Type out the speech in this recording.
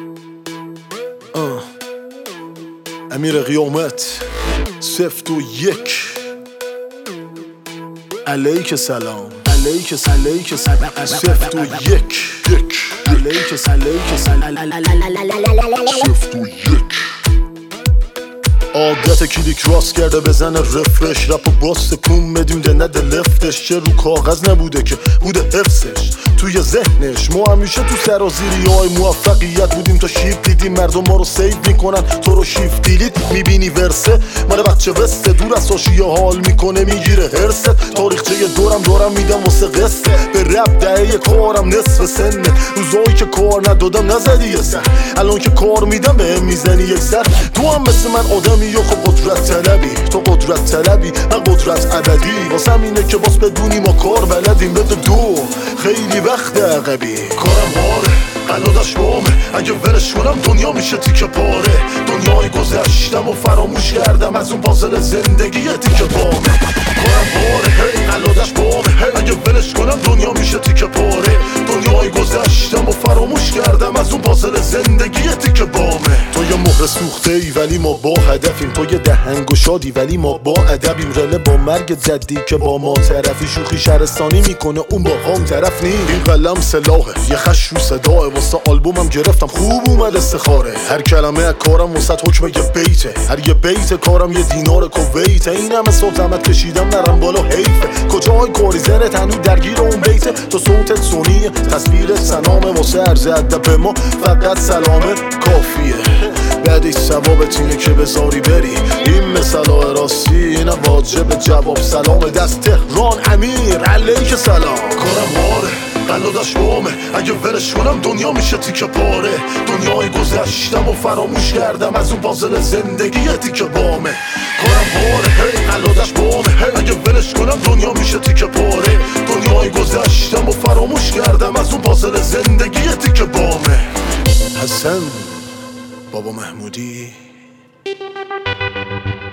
امیر قیامت 01 علیک سلام علیک سلام 01 علیک سلام 01 عادت کلیک راست کرده بزنه رفرش رپ و باز تکون بدیم ده نده لفتش چه رو کاغذ نبوده که بوده حفظش توی ذهنش ما همیشه تو سرازیری های موفقیت بودیم تا شیف دیدیم مردم ما رو سیو میکنن تو رو شیف دیلیت میبینی ورسه مال بچه وسته دور از ساشیه حال میکنه میگیره هرست تاریخچه دورم میدم واسه قصه به رپ دهه کارم نصف سنه روزایی که کار ندادم نزدی یه سر الان که کار میدم به میزنی یک سر تو هم مثل من آدمی یا خب قدرت طلبی تو قدرت طلبی من قدرت ابدی واسم اینه که باز بدونی ما کار بلدیم بده دو خیلی وقت عقبی کارم هاره قلادش بامه اگه ولش کنم دنیا میشه تیکه پاره دنیای گذشتم و فراموش کردم از اون پازل زندگی تیکه بامه کارم هاره هی قلادش بامه اگه ولش کنم دنیا میشه تیکه پاره دنیای گذشتم و فراموش کردم از اون پازل زندگی تیکه بامه تو یه مهر سوخته ای ولی ما با هدفیم تو یه دهنگ و شادی ولی ما با ادبیم رله با مرگ جدی که با ما طرفی شوخی شهرستانی میکنه اون با هم طرف نی این قلم سلاحه یه خش رو صداه واسه آلبومم گرفتم خوب اومد استخاره هر کلمه از کارم واسه حکم یه بیته هر یه بیت کارم یه دینار کویته این همه صبح زحمت کشیدم نرم بالا حیفه کجای کاری زنت هنوز درگیر اون بیته تو صوتت سونیه تصویر سلامه واسه عرض ادب ما فقط سلامه کافیه بعدش ثوابت اینه که بذاری بری این مثلا راستی این واجب جواب سلام دست تهران امیر علیک سلام کارم هاره قلادش بامه اگه ولش کنم دنیا میشه تیکه پاره دنیای گذشتم و فراموش کردم از اون پازل زندگی تیکه بامه کارم هاره هی قلادش بامه اگه ولش کنم دنیا میشه تیکه پاره دنیای گذشتم و فراموش کردم از اون پازل زندگی تیکه بامه حسن بابا محمودی